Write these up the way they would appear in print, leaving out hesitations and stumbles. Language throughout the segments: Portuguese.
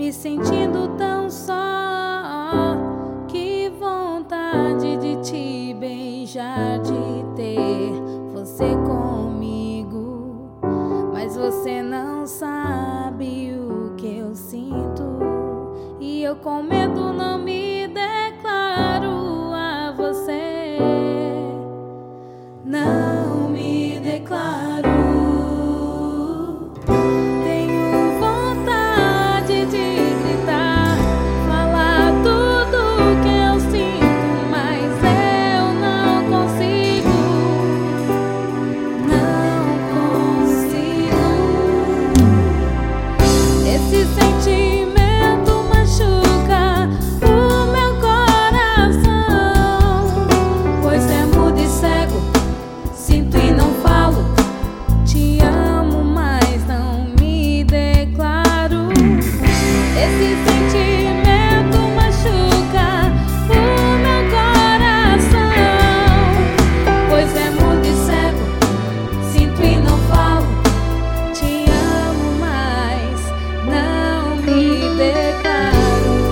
me sentindo tão só. Que vontade de te beijar, de ter você comigo. Mas você não sabe o que eu sinto, e eu com medo não me declaro a você. Não me declaro. Tenho vontade de gritar, falar tudo que eu sinto, mas eu não consigo. Não consigo. Esse sentimento machuca o meu coração, pois é mudo e cego. Sinto e não falo, te amo, mas não me declaro. Esse sentimento machuca o meu coração, pois é mudo e cego. Sinto e não falo, te amo, mas não me declaro.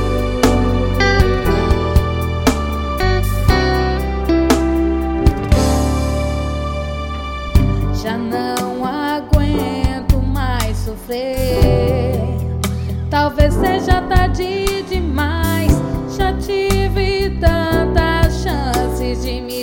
Já não aguento mais sofrer. Talvez seja tarde demais. Já tive tantas chances de me